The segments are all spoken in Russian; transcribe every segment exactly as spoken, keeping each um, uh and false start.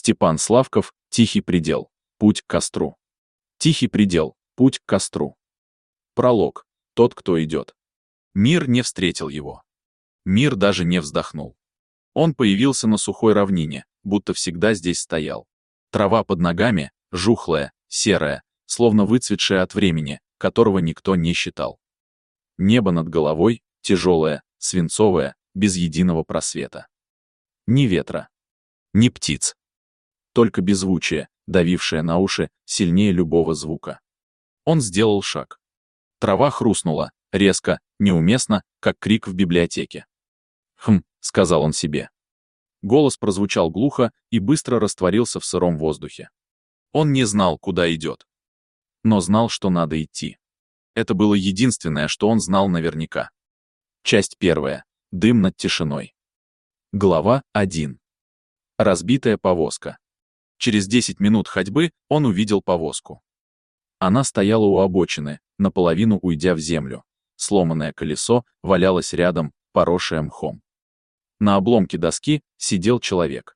Степан Славков, «Тихий предел. Путь к костру». Тихий предел. Путь к костру. Пролог. Тот, кто идет. Мир не встретил его. Мир даже не вздохнул. Он появился на сухой равнине, будто всегда здесь стоял. Трава под ногами, жухлая, серая, словно выцветшая от времени, которого никто не считал. Небо над головой, тяжелое, свинцовое, без единого просвета. Ни ветра, ни птиц. Только беззвучие, давившее на уши, сильнее любого звука. Он сделал шаг. Трава хрустнула, резко, неуместно, как крик в библиотеке. «Хм», — сказал он себе. Голос прозвучал глухо и быстро растворился в сыром воздухе. Он не знал, куда идет. Но знал, что надо идти. Это было единственное, что он знал наверняка. Часть первая. Дым над тишиной. Глава один. Разбитая повозка. Через десять минут ходьбы он увидел повозку. Она стояла у обочины, наполовину уйдя в землю. Сломанное колесо валялось рядом, поросшее мхом. На обломке доски сидел человек.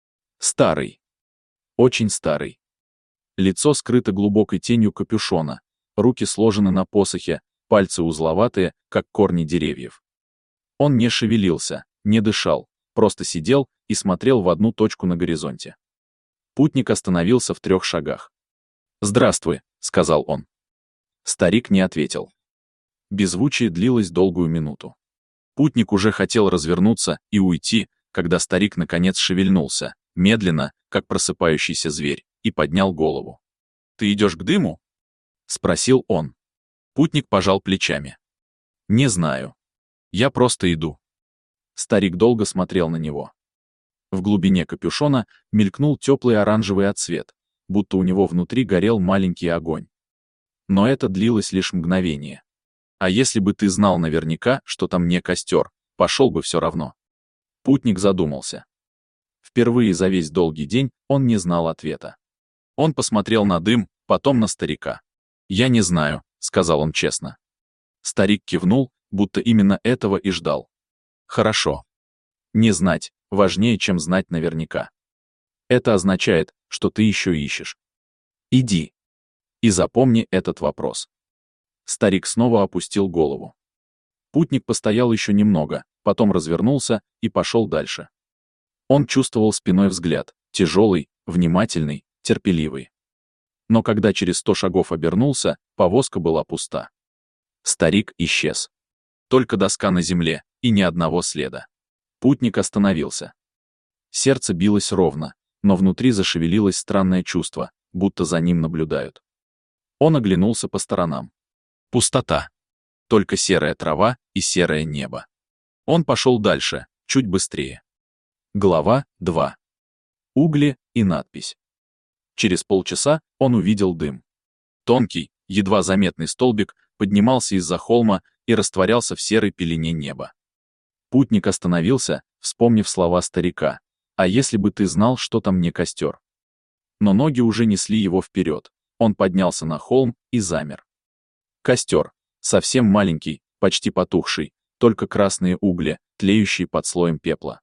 Старый. Очень старый. Лицо скрыто глубокой тенью капюшона, руки сложены на посохе, пальцы узловатые, как корни деревьев. Он не шевелился, не дышал, просто сидел и смотрел в одну точку на горизонте. Путник остановился в трех шагах. «Здравствуй», — сказал он. Старик не ответил. Беззвучие длилось долгую минуту. Путник уже хотел развернуться и уйти, когда старик наконец шевельнулся, медленно, как просыпающийся зверь, и поднял голову. «Ты идешь к дыму?» — спросил он. Путник пожал плечами. «Не знаю. Я просто иду». Старик долго смотрел на него. В глубине капюшона мелькнул теплый оранжевый отсвет, будто у него внутри горел маленький огонь. Но это длилось лишь мгновение. А если бы ты знал наверняка, что там не костер, пошел бы все равно. Путник задумался. Впервые за весь долгий день он не знал ответа. Он посмотрел на дым, потом на старика. «Я не знаю», — сказал он честно. Старик кивнул, будто именно этого и ждал. «Хорошо. Не знать важнее, чем знать наверняка. Это означает, что ты еще ищешь. Иди. И запомни этот вопрос». Старик снова опустил голову. Путник постоял еще немного, потом развернулся и пошел дальше. Он чувствовал спиной взгляд, тяжелый, внимательный, терпеливый. Но когда через сто шагов обернулся, повозка была пуста. Старик исчез. Только доска на земле, и ни одного следа. Путник остановился. Сердце билось ровно, но внутри зашевелилось странное чувство, будто за ним наблюдают. Он оглянулся по сторонам. Пустота. Только серая трава и серое небо. Он пошел дальше, чуть быстрее. Глава два. Угли и надпись. Через полчаса он увидел дым. Тонкий, едва заметный столбик поднимался из-за холма и растворялся в серой пелене неба. Путник остановился, вспомнив слова старика. «А если бы ты знал, что там не костер?» Но ноги уже несли его вперед. Он поднялся на холм и замер. Костер. Совсем маленький, почти потухший, только красные угли, тлеющие под слоем пепла.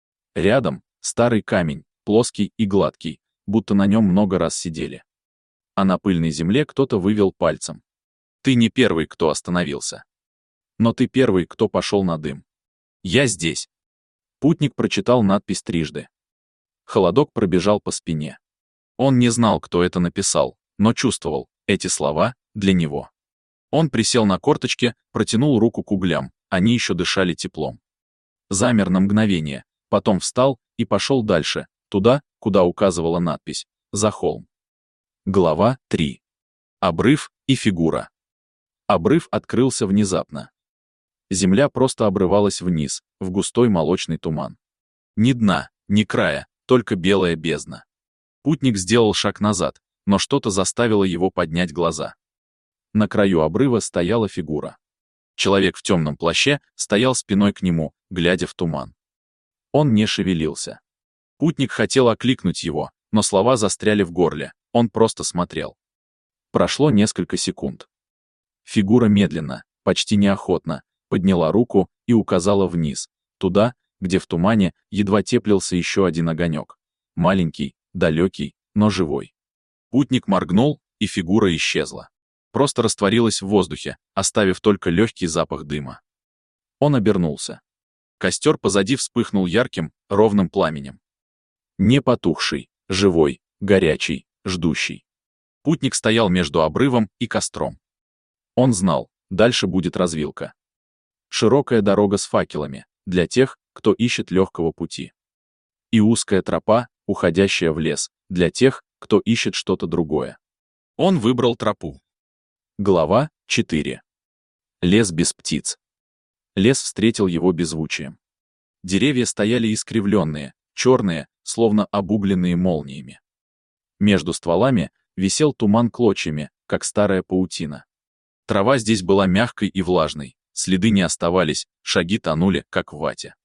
Рядом старый камень, плоский и гладкий, будто на нем много раз сидели. А на пыльной земле кто-то вывел пальцем. «Ты не первый, кто остановился. Но ты первый, кто пошел на дым. Я здесь». Путник прочитал надпись трижды. Холодок пробежал по спине. Он не знал, кто это написал, но чувствовал, эти слова для него. Он присел на корточки, протянул руку к углям, они еще дышали теплом. Замер на мгновение, потом встал и пошел дальше, туда, куда указывала надпись, за холм. Глава три. Обрыв и фигура. Обрыв открылся внезапно. Земля просто обрывалась вниз, в густой молочный туман. Ни дна, ни края, только белая бездна. Путник сделал шаг назад, но что-то заставило его поднять глаза. На краю обрыва стояла фигура. Человек в темном плаще стоял спиной к нему, глядя в туман. Он не шевелился. Путник хотел окликнуть его, но слова застряли в горле, он просто смотрел. Прошло несколько секунд. Фигура медленно, почти неохотно, подняла руку и указала вниз, туда, где в тумане едва теплился еще один огонек. Маленький, далекий, но живой. Путник моргнул, и фигура исчезла. Просто растворилась в воздухе, оставив только легкий запах дыма. Он обернулся. Костер позади вспыхнул ярким, ровным пламенем. Не потухший, живой, горячий, ждущий. Путник стоял между обрывом и костром. Он знал, дальше будет развилка. Широкая дорога с факелами, для тех, кто ищет легкого пути. И узкая тропа, уходящая в лес, для тех, кто ищет что-то другое. Он выбрал тропу. Глава четыре. Лес без птиц. Лес встретил его беззвучием. Деревья стояли искривленные, черные, словно обугленные молниями. Между стволами висел туман клочьями, как старая паутина. Трава здесь была мягкой и влажной, следы не оставались, шаги тонули, как в вате.